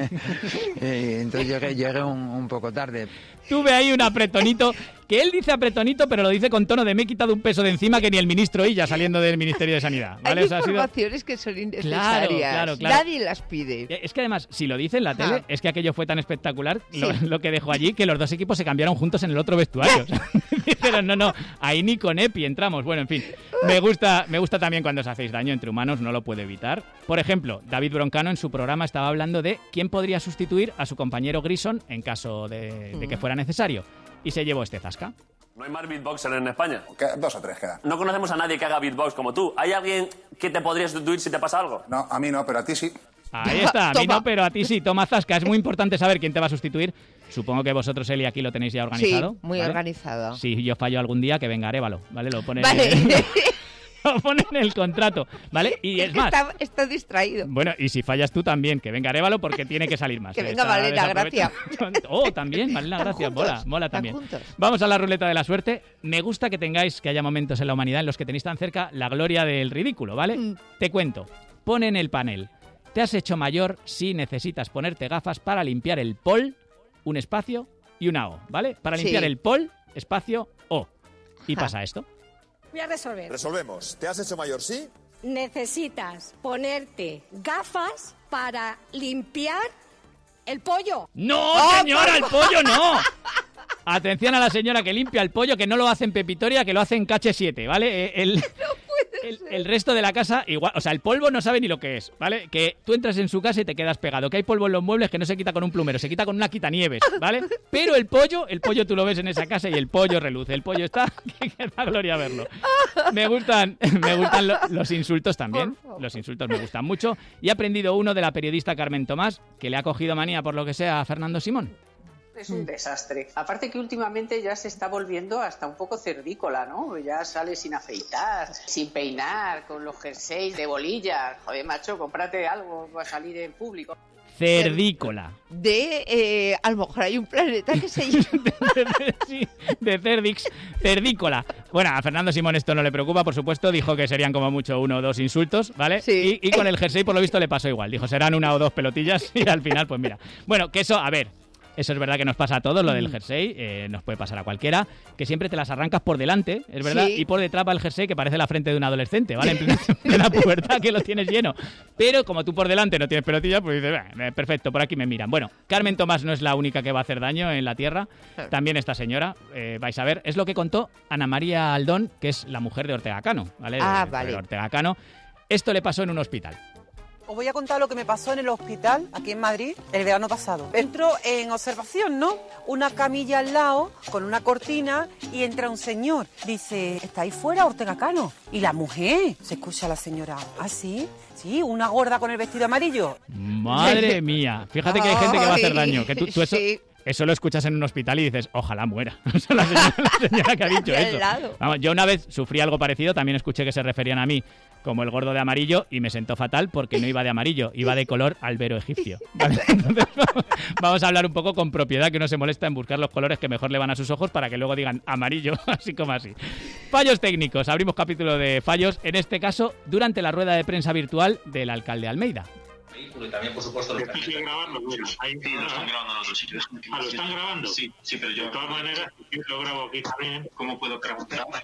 y entonces llegué, llegué un, un poco tarde. Tuve ahí un apretonito, que él dice apretonito, pero lo dice con tono de me he quitado un peso de encima que ni el ministro Illa saliendo del Ministerio de Sanidad. ¿Vale? Hay O sea, ha sido- informaciones que son Claro, innecesarias. claro, claro. Nadie las pide. Es que además, si lo dice en la tele, Ah. es que aquello fue tan espectacular lo, Sí. lo que dejó allí que los dos equipos se cambiaron juntos en el otro vestuario. O sea, Pero no, no, ahí ni con Epi entramos. Bueno, en fin, me gusta, me gusta también cuando os hacéis daño entre humanos, no lo puedo evitar. Por ejemplo, David Broncano en su programa estaba hablando de quién podría sustituir a su compañero Grison en caso de, de que fuera necesario. Y se llevó este zasca. ¿No hay más beatboxer en España? Dos o tres quedan. No conocemos a nadie que haga beatbox como tú. ¿Hay alguien que te podría sustituir si te pasa algo? No, a mí no, pero a ti sí. Ahí está, a mí no, pero a ti sí, toma zasca. Es muy importante saber quién te va a sustituir. Supongo que vosotros, Eli, aquí lo tenéis ya organizado. Sí, muy ¿vale? organizado. Si yo fallo algún día, que venga Arévalo, ¿vale? Lo pone, Vale. lo pone en el contrato, ¿vale? Y es que más, está, está distraído. bueno, y si fallas tú también, que venga Arévalo porque tiene que salir más. Que ¿eh? venga Está Malena, desaprovechando. Oh, también, Malena, Están gracias. juntos, Mola, mola están también. juntos. Vamos a la ruleta de la suerte. Me gusta que tengáis, que haya momentos en la humanidad en los que tenéis tan cerca la gloria del ridículo, ¿vale? Mm. Te cuento. Pone en el panel. Te has hecho mayor si necesitas ponerte gafas para limpiar el pol, un espacio y una O, ¿vale? Para Sí. limpiar el pol, espacio, O. Y Ja. pasa esto. Voy a resolver. Resolvemos. ¿Te has hecho mayor, sí? Necesitas ponerte gafas para limpiar el pollo. ¡No, ¡Oh, señora, el pollo no! Atención a la señora que limpia el pollo, que no lo hace en Pepitoria, que lo hace en Cache siete, ¿vale? Eh, El, el, el resto de la casa, igual, o sea, el polvo no sabe ni lo que es, ¿vale? Que tú entras en su casa y te quedas pegado, que hay polvo en los muebles que no se quita con un plumero, se quita con una quitanieves, ¿vale? Pero el pollo, el pollo tú lo ves en esa casa y el pollo reluce, el pollo está, que da gloria verlo. Me gustan, me gustan lo- los insultos también, los insultos me gustan mucho, y he aprendido uno de la periodista Carmen Tomás, que le ha cogido manía por lo que sea a Fernando Simón. Es un desastre. Aparte que últimamente ya se está volviendo hasta un poco cerdícola, ¿no? Ya sale sin afeitar, sin peinar, con los jerseys de bolillas. Joder, macho, cómprate algo para salir en público. Cerdícola. De, eh, a lo mejor hay un planeta que se llama... Sí, de Cerdix, Cerdícola. Bueno, a Fernando Simón esto no le preocupa, por supuesto. Dijo que serían como mucho uno o dos insultos, ¿vale? Sí. Y, y con el jersey, por lo visto, le pasó igual. Dijo, serán una o dos pelotillas y al final, pues mira. Bueno, que eso, a ver... Eso es verdad que nos pasa a todos, lo del jersey, eh, nos puede pasar a cualquiera, que siempre te las arrancas por delante, es verdad, Sí. y por detrás va el jersey que parece la frente de un adolescente, ¿vale? En plena, en plena pubertad que lo tienes lleno. Pero como tú por delante no tienes pelotilla, pues dices, "Bah, perfecto, por aquí me miran". Bueno, Carmen Tomás no es la única que va a hacer daño en la Tierra, también esta señora, eh, vais a ver, es lo que contó Ana María Aldón, que es la mujer de Ortega Cano, ¿vale? Ah, De- vale. de Ortega Cano. Esto le pasó en un hospital. Os voy a contar lo que me pasó en el hospital, aquí en Madrid, el verano pasado. Entro en observación, ¿no? Una camilla al lado, con una cortina, y entra un señor. Dice, ¿está ahí fuera Ortega Cano? Y la mujer, se escucha a la señora, ¿ah, sí? Sí, una gorda con el vestido amarillo. Madre mía, fíjate que hay gente que va a hacer daño, que tú, tú eso... Sí. eso lo escuchas en un hospital y dices, ojalá muera. O sea, la señora, la señora que ha dicho eso. Vamos, yo una vez sufrí algo parecido, también escuché que se referían a mí como el gordo de amarillo y me sentó fatal porque no iba de amarillo, iba de color albero egipcio. ¿Vale? Entonces vamos, vamos a hablar un poco con propiedad, que uno se molesta en buscar los colores que mejor le van a sus ojos para que luego digan amarillo, así como así. Fallos técnicos, abrimos capítulo de fallos, en este caso durante la rueda de prensa virtual del alcalde Almeida. Y también, por supuesto, los estoy grabando, mira, ahí sí, lo están grabando nosotros. Sí, ah, ¿lo están grabando? Sí, sí, pero yo... De todas maneras, yo lo grabo aquí también. ¿Cómo puedo grabar?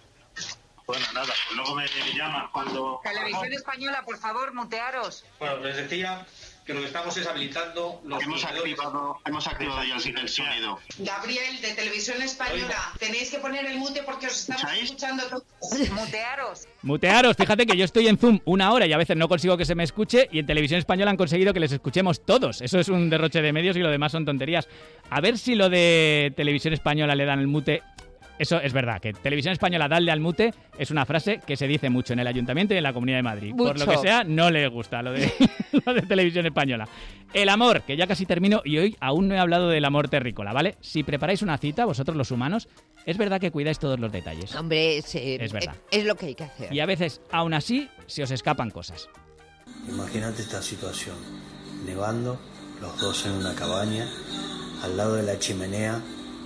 Bueno, nada, pues luego me llamas cuando... Televisión Española, por favor, mutearos. Bueno, les decía que lo que estamos es habilitando los... Hemos activado, hemos activado ya el, el sonido. Gabriel, de Televisión Española, tenéis que poner el mute porque os estamos ¿Escucháis? escuchando todos. Mutearos. Mutearos, fíjate que yo estoy en Zoom una hora y a veces no consigo que se me escuche, y en Televisión Española han conseguido que les escuchemos todos. Eso es un derroche de medios y lo demás son tonterías. A ver si lo de Televisión Española le dan el mute. Eso es verdad, que Televisión Española darle al mute es una frase que se dice mucho en el Ayuntamiento y en la Comunidad de Madrid. Mucho. Por lo que sea, no les gusta lo de, lo de Televisión Española. El amor, que ya casi termino y hoy aún no he hablado del amor terrícola, ¿vale? Si preparáis una cita, vosotros los humanos, es verdad que cuidáis todos los detalles. Hombre, es, eh, es verdad. Es, es lo que hay que hacer. Y a veces, aún así, se os escapan cosas. Imagínate esta situación, nevando, los dos en una cabaña, al lado de la chimenea,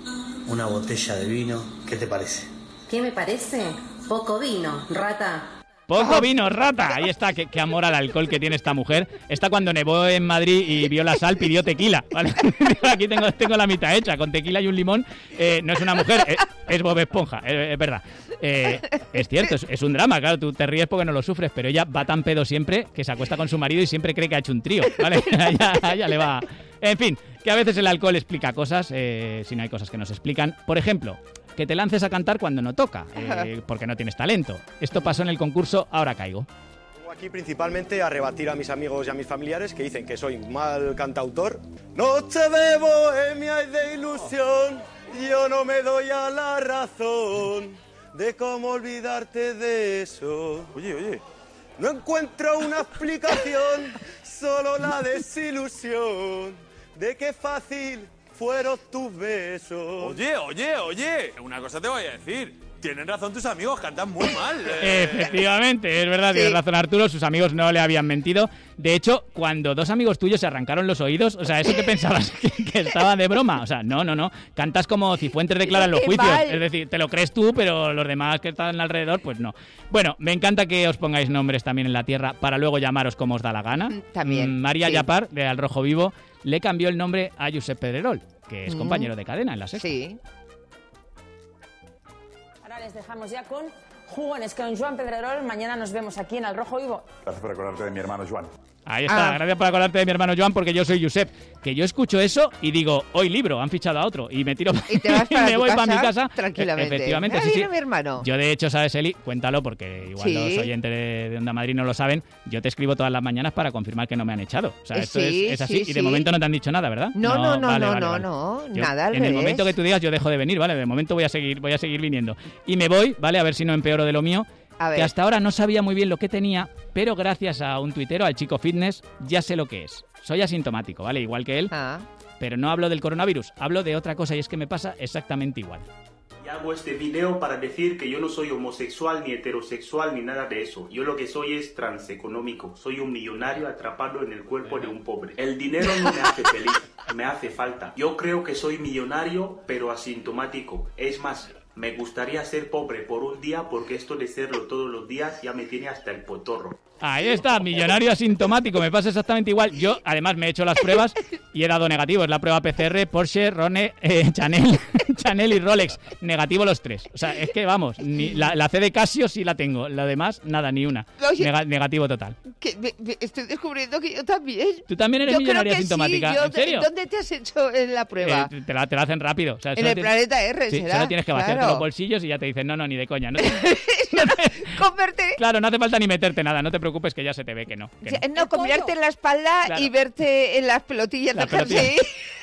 una botella de vino, ¿qué te parece? ¿Qué me parece? Poco vino, rata. Poco vino, rata. Ahí está, qué, qué amor al alcohol que tiene esta mujer. Esta cuando nevó en Madrid y vio la sal, pidió tequila, ¿vale? Aquí tengo, tengo la mitad hecha, con tequila y un limón. Eh, no es una mujer, es, es Bob Esponja, es, es verdad. Eh, es cierto, es, es un drama, claro, tú te ríes porque no lo sufres, pero ella va tan pedo siempre que se acuesta con su marido y siempre cree que ha hecho un trío, ¿vale? A ella, a ella le va... En fin, que a veces el alcohol explica cosas, eh, si no hay cosas que nos explican. Por ejemplo, que te lances a cantar cuando no toca, eh, porque no tienes talento. Esto pasó en el concurso Ahora Caigo. Vengo aquí principalmente a rebatir a mis amigos y a mis familiares que dicen que soy mal cantautor. Noche de bohemia y de ilusión, yo no me doy a la razón de cómo olvidarte de eso. Oye, oye, no encuentro una explicación, solo la desilusión de qué fácil fueron tus besos. Oye, oye, oye, una cosa te voy a decir. Tienen razón tus amigos, cantan muy mal. Eh. Efectivamente, es verdad, sí. Tienes razón Arturo, sus amigos no le habían mentido. De hecho, cuando dos amigos tuyos se arrancaron los oídos, o sea, ¿eso que pensabas que, que estaba de broma? O sea, no, no, no, cantas como Cifuentes declara en los juicios. Mal. Es decir, te lo crees tú, pero los demás que están alrededor, pues no. Bueno, me encanta que os pongáis nombres también en la tierra para luego llamaros como os da la gana. También. María sí. Yapar, de Al Rojo Vivo, le cambió el nombre a Josep Pedrerol, que es mm. compañero de cadena en La Sexta. Sí. Les dejamos ya con jugones con Joan Pedrerol. Mañana nos vemos aquí en Al Rojo Vivo. Gracias por acordarte de mi hermano Joan. Ahí está, ah. gracias por acordarte de mi hermano Joan, porque yo soy Josep. Que yo escucho eso y digo, hoy libro, han fichado a otro. Y me tiro y te vas para y me voy casa, para mi casa. Tranquilamente. Efectivamente, ah, sí, sí. Mi hermano. Yo, de hecho, ¿sabes, Eli? Cuéntalo, porque igual ¿Sí? los oyentes de, de Onda Madrid no lo saben. Yo te escribo todas las mañanas para confirmar que no me han echado. O sea, esto sí, es, es así. Sí, y de sí. momento no te han dicho nada, ¿verdad? No, no, no, vale, no, vale, no, vale. no, yo, nada al En revés. el momento que tú digas, yo dejo de venir, ¿vale? De momento voy a seguir, voy a seguir viniendo. Y me voy, ¿vale? A ver si no empeoro de lo mío. A ver. Que hasta ahora no sabía muy bien lo que tenía, pero gracias a un tuitero, al Chico Fitness, ya sé lo que es. Soy asintomático, ¿vale? Igual que él. Ah. Pero no hablo del coronavirus, hablo de otra cosa y es que me pasa exactamente igual. Y hago este video para decir que yo no soy homosexual ni heterosexual ni nada de eso. Yo lo que soy es transeconómico. Soy un millonario atrapado en el cuerpo de un pobre. El dinero no me hace feliz, me hace falta. Yo creo que soy millonario pero asintomático. Es más, me gustaría ser pobre por un día porque esto de serlo todos los días ya me tiene hasta el potorro. Ahí está, millonario asintomático, me pasa exactamente igual. Yo, además, me he hecho las pruebas y he dado negativo. Es la prueba P C R, Porsche, Rone, eh, Chanel, Chanel y Rolex. Negativo los tres. O sea, es que, vamos, ni la, la C de Casio sí la tengo. La demás, nada, ni una. Oye, Nega, negativo total. Que me, me estoy descubriendo que yo también. ¿Tú también eres yo millonaria creo que asintomática? Sí. Yo, ¿En serio? ¿Dónde te has hecho en la prueba? Eh, te, la, te la hacen rápido. O sea, en el tienes, planeta R, sí, ¿será? Solo tienes que vaciarte claro. los bolsillos y ya te dicen, no, no, ni de coña. No te... Converte... Claro, no hace falta ni meterte nada. No te preocupes que ya se te ve que no. Que no, no comerte en la espalda claro. y verte en las pelotillas la de jersey.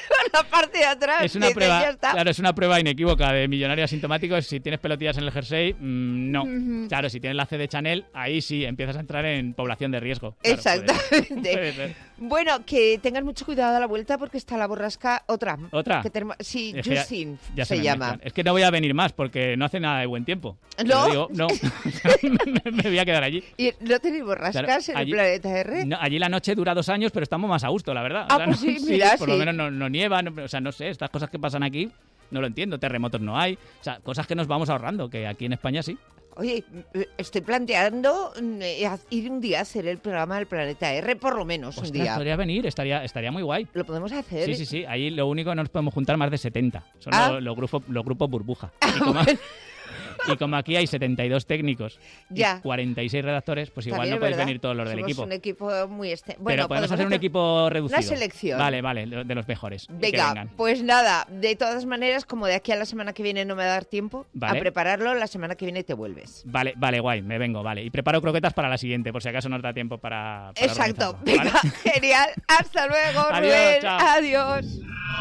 la parte de atrás. Es una dices, prueba, ya está. claro, es una prueba inequívoca de millonario asintomático. Si tienes pelotillas en el jersey, mmm, no. Ujú. Claro, si tienes la C de Chanel, ahí sí empiezas a entrar en población de riesgo. Claro, Exactamente. puede- puede ser. Bueno, que tengas mucho cuidado a la vuelta porque está la borrasca otra. ¿Otra? Que tenemos- sí, Es que ya- Justin ya se, me llama. mezclan. Es que no voy a venir más porque no hace nada de buen tiempo. Te ¿No? lo digo, no. me, me voy a quedar allí. ¿Y no tenéis borrascas Claro, en allí- el planeta R? No, allí la noche dura dos años, pero estamos más a gusto, la verdad. Ah, O sea, pues no- sí, mira, por lo sí. menos no, no nieva, no- o sea, no sé, estas cosas que pasan aquí, no lo entiendo, terremotos no hay, o sea, cosas que nos vamos ahorrando, que aquí en España sí. Oye, estoy planteando mm, eh, ir un día a hacer el programa del planeta R, por lo menos un Ostras, día. podría venir, estaría, estaría muy guay. Lo podemos hacer. Sí, sí, sí, ahí lo único que no nos podemos juntar más de setenta, son Ah. los, los grupos, los grupos burbuja. Y como, y como aquí hay setenta y dos técnicos Ya. y cuarenta y seis redactores, pues igual También no es podéis verdad. venir todos los del Somos equipo. un equipo muy... Este... Pero Bueno, podemos hacer un equipo reducido. Una selección. Vale, vale, de de los mejores. y que Venga, vengan. pues nada, de todas maneras, como de aquí a la semana que viene no me va a dar tiempo Vale. a prepararlo, la semana que viene te vuelves. Vale, vale, guay, me vengo, vale. Y preparo croquetas para la siguiente, por si acaso nos da tiempo para. para Exacto. organizarlo, Venga, ¿vale? genial. Hasta luego, Adiós, Rubén. chao. Adiós.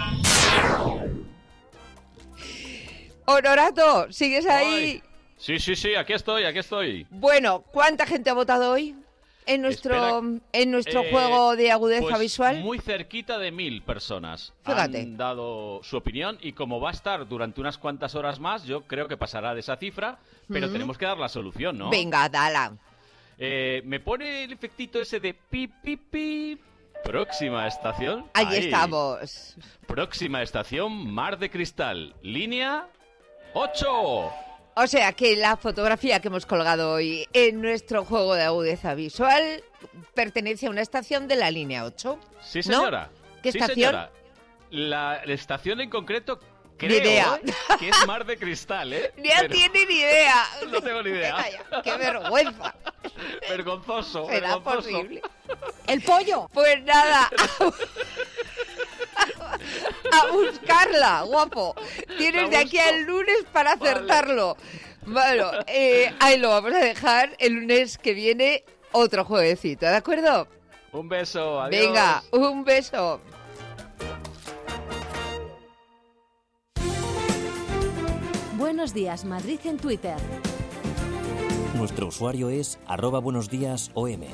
Honorato, ¿sigues ahí? Sí, sí, sí, aquí estoy, aquí estoy. Bueno, ¿cuánta gente ha votado hoy en nuestro, Espera, en nuestro eh, juego de agudeza pues visual? Muy cerquita de mil personas Fíjate. han dado su opinión y como va a estar durante unas cuantas horas más, yo creo que pasará de esa cifra, pero Mm. tenemos que dar la solución, ¿no? Venga, dala. Eh, me pone el efectito ese de pi, pi, pi. Próxima estación. Ahí Ahí. estamos. Próxima estación, Mar de Cristal. Línea ocho. O sea que la fotografía que hemos colgado hoy en nuestro juego de agudeza visual pertenece a una estación de la línea ocho. Sí, ¿no? señora. ¿Qué Sí, estación? señora. La, la estación en concreto Ni creo idea. ¿eh? que es Mar de Cristal, ¿eh? Ni Pero tiene ni idea. No tengo ni idea. Venga ya, ¡qué vergüenza! Vergonzoso, ¿Será vergonzoso. posible? ¡El pollo! Pues nada. A buscarla, guapo. Tienes La de aquí busco. al lunes para acertarlo. Bueno, eh, ahí lo vamos a dejar. El lunes que viene otro jueguecito, ¿de acuerdo? Un beso, adiós. Venga, un beso. Buenos días, Madrid en Twitter. Nuestro usuario es arroba buenos días O M.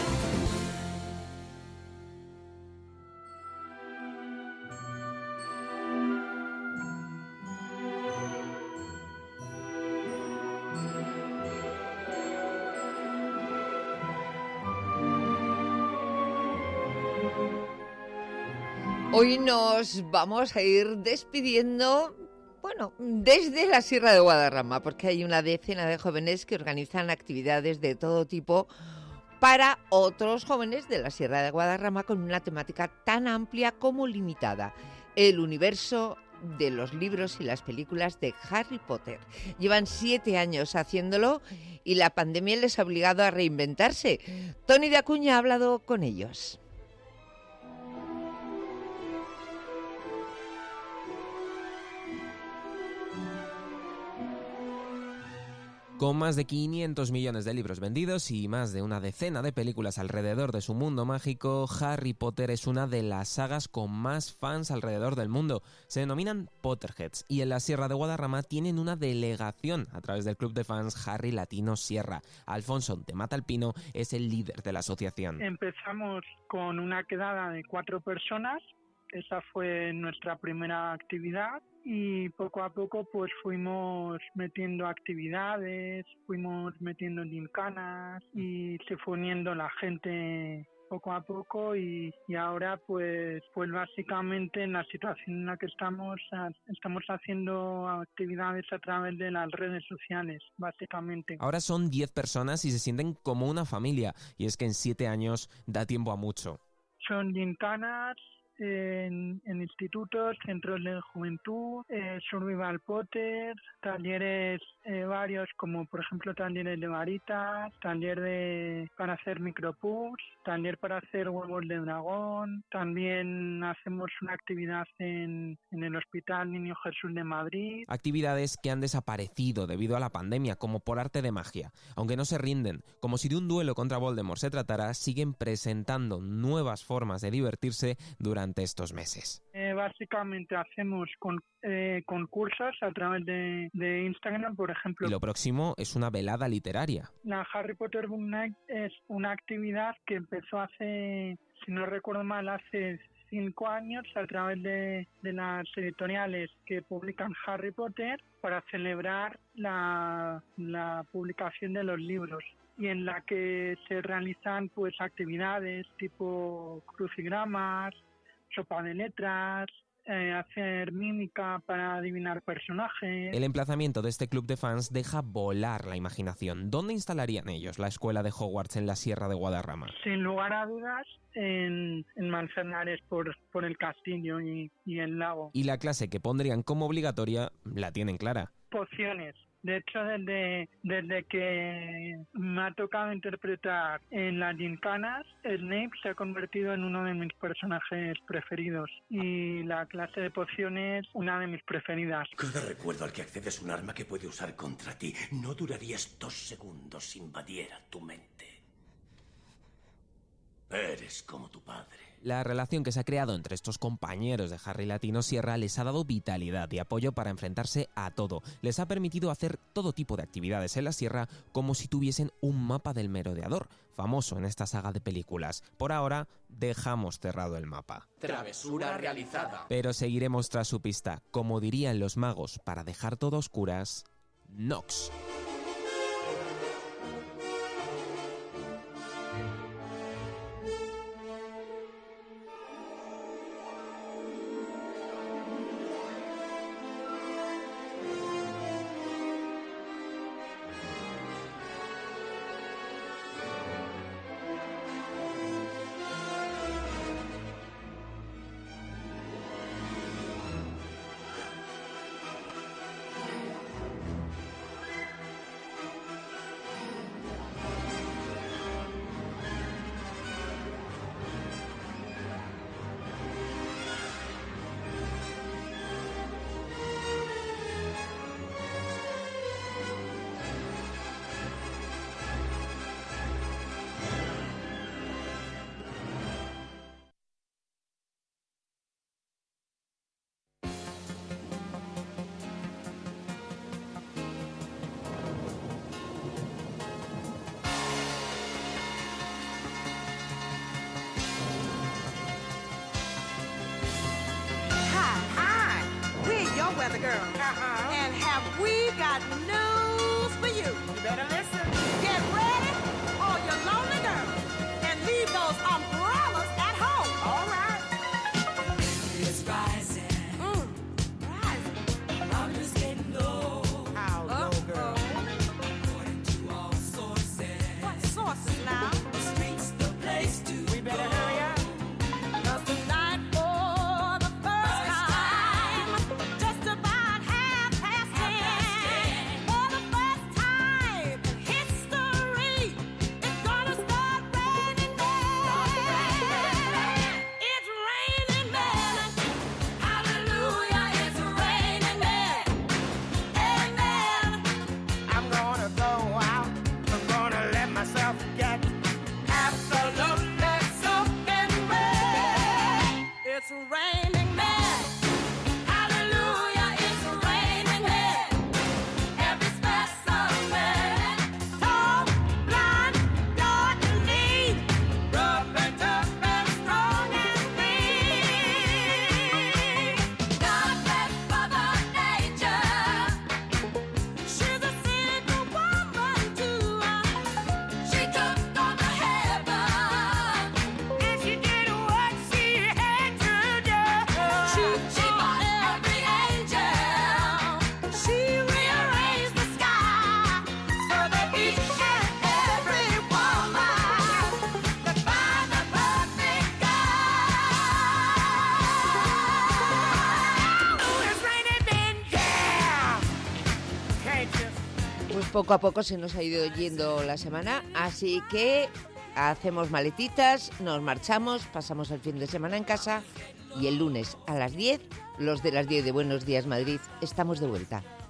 Hoy nos vamos a ir despidiendo, bueno, desde la Sierra de Guadarrama, porque hay una decena de jóvenes que organizan actividades de todo tipo para otros jóvenes de la Sierra de Guadarrama con una temática tan amplia como limitada: el universo de los libros y las películas de Harry Potter. Llevan siete años haciéndolo y la pandemia les ha obligado a reinventarse. Tony de Acuña ha hablado con ellos. Con más de quinientos millones de libros vendidos y más de una decena de películas alrededor de su mundo mágico, Harry Potter es una de las sagas con más fans alrededor del mundo. Se denominan Potterheads y en la Sierra de Guadarrama tienen una delegación a través del club de fans Harry Latino Sierra. Alfonso de Matalpino es el líder de la asociación. Empezamos con una quedada de cuatro personas. Esa fue nuestra primera actividad y poco a poco pues fuimos metiendo actividades, fuimos metiendo gincanas y se fue uniendo la gente poco a poco y, y ahora pues pues básicamente en la situación en la que estamos estamos haciendo actividades a través de las redes sociales, básicamente. Ahora son diez personas y se sienten como una familia, y es que en siete años da tiempo a mucho. Son gincanas En, en institutos, centros de juventud, eh, Survival Potter, talleres eh, varios como por ejemplo talleres de varitas, taller de para hacer micropuffs, taller para hacer huevos de dragón, también hacemos una actividad en, en el Hospital Niño Jesús de Madrid. Actividades que han desaparecido debido a la pandemia, como por arte de magia. Aunque no se rinden, como si de un duelo contra Voldemort se tratara, siguen presentando nuevas formas de divertirse durante estos meses. Eh, básicamente hacemos con, eh, concursos a través de, de Instagram, por ejemplo. Y lo próximo es una velada literaria. La Harry Potter Book Night es una actividad que empezó hace, si no recuerdo mal, hace cinco años a través de, de las editoriales que publican Harry Potter para celebrar la, la publicación de los libros, y en la que se realizan pues actividades tipo crucigramas, sopa de letras, eh, hacer mímica para adivinar personajes. El emplazamiento de este club de fans deja volar la imaginación. ¿Dónde instalarían ellos la escuela de Hogwarts en la Sierra de Guadarrama? Sin lugar a dudas, en, en Manzanares, por, por el castillo y, y el lago. Y la clase que pondrían como obligatoria la tienen clara. Pociones. De hecho, desde, desde que me ha tocado interpretar en las gincanas, Snape se ha convertido en uno de mis personajes preferidos, y la clase de pociones, una de mis preferidas. Cada recuerdo al que accedes un arma que puede usar contra ti no durarías dos segundos si invadiera tu mente. Eres como tu padre. La relación que se ha creado entre estos compañeros de Harry Latino Sierra les ha dado vitalidad y apoyo para enfrentarse a todo. Les ha permitido hacer todo tipo de actividades en la sierra como si tuviesen un mapa del merodeador, famoso en esta saga de películas. Por ahora, dejamos cerrado el mapa. Travesura realizada. Pero seguiremos tras su pista. Como dirían los magos, para dejar todo a oscuras, Nox. Weather girl. Uh-huh. And have we got news for you? You better listen. Get ready, all you lonely girls, and leave those umbrellas at home. All right. It's rising. Mm. Rising. I'm just getting low. How low, girl? According to all sources. What sources now? The street's the place to We better go. hurry up. Cause tonight, for the first time, just about half past ten, for the first time in history, it's gonna start raining men. It's raining men. Hallelujah, it's raining men. Amen. I'm gonna go out. I'm gonna let myself get absolutely soaking wet. It's raining men. Hallelujah, it's raining men. Every specimen, tall, blind, dark and neat, rough and tough and strong and free. God bless Mother Nature. She's a single woman too. She took on the heaven, and she did what she had to do. She, she bought every angel. She rearranged the sky so that each and every woman could find the perfect guy. Oh, it's raining men, yeah. Can't you? Pues poco a poco se nos ha ido yendo la semana, así que hacemos maletitas, nos marchamos, pasamos el fin de semana en casa y el lunes a las diez, los de las diez de Buenos Días Madrid, estamos de vuelta.